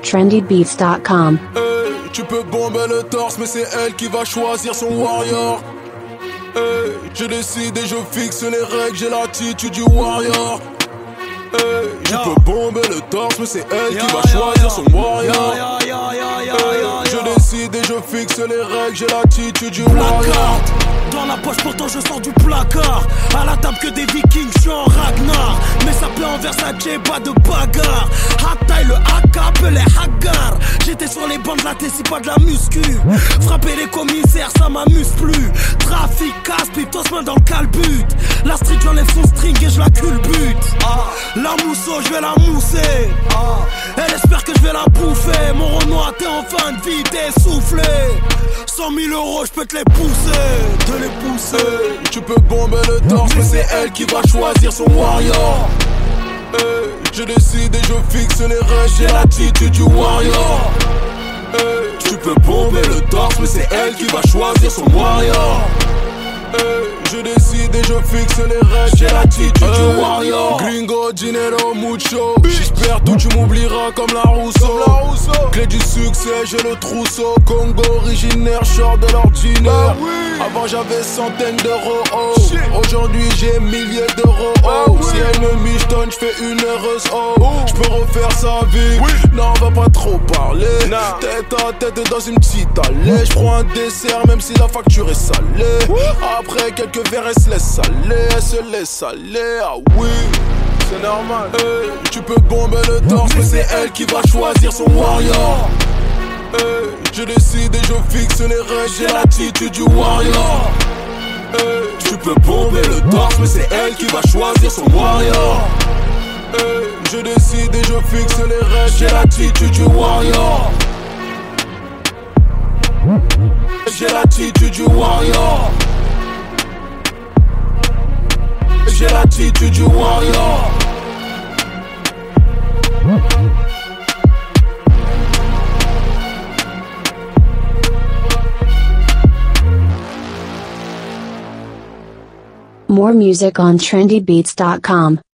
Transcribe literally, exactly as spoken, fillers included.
trendy beats dot com. Hey, tu peux bomber le torse, mais c'est elle qui va choisir son warrior. Hey, je décide et je fixe les règles, j'ai l'attitude du warrior. Hey, tu Yo. peux bomber le torse, mais c'est elle Yo, qui va yo, choisir yo. son warrior. Yo, yo, yo, yo, yo, Hey, yo, je yo. décide et je fixe les règles, j'ai l'attitude du warrior. Placard dans la poche, pourtant je sors du placard. À la table que des vikings, je suis en Ragnar. Mais ça plaît en Versace, pas de bagarre. Hataï, le haka, appelé Hagar. J'étais sur les bancs de la Tessie, pas de la muscu. Frapper les commissaires, ça m'amuse plus. Trafic, casse, piptos, main dans le calbut. La street, j'enlève son string et je la culbute. La mousseau, je vais la mousser. Elle espère que je vais la bouffer. Mon Renoir, t'es en fin de vie, t'es soufflé. Cent mille euros, je peux te les pousser. Te les pousser. Hey, tu peux bomber le torse, mais c'est elle qui va choisir son warrior. Hey, je décide et je fixe les règles, j'ai l'attitude du warrior. Hey, tu peux bomber le torse, mais c'est elle qui va choisir son warrior. Hey, je décide et je fixe les règles, j'ai l'attitude du warrior. Gringo, dinero, mucho. J'espère tout tu m'oublieras comme la Rousseau. Clé du succès, j'ai le trousseau. Congo originaire, short de l'ordinaire. Avant j'avais centaines d'euros, oh. Aujourd'hui j'ai milliers d'euros, oh. Si elle me michetonne, j'fais une heureuse, oh. J'peux refaire sa vie, non on va pas trop parler. Tête à tête dans une petite allée. J'prends un dessert même si la facture est salée. Après quelques verres elle se laisse aller, elle se laisse aller, ah oui. C'est normal. Hey, tu peux bomber le torse, mais c'est elle qui va choisir son warrior. Hey, je décide et je fixe les règles, j'ai l'attitude du warrior. Hey, tu peux bomber le torse, mais c'est elle qui va choisir son warrior. Hey, je décide et je fixe les règles, j'ai l'attitude du warrior. J'ai l'attitude du warrior. J'ai l'attitude du warrior. More music on trendy beats dot com.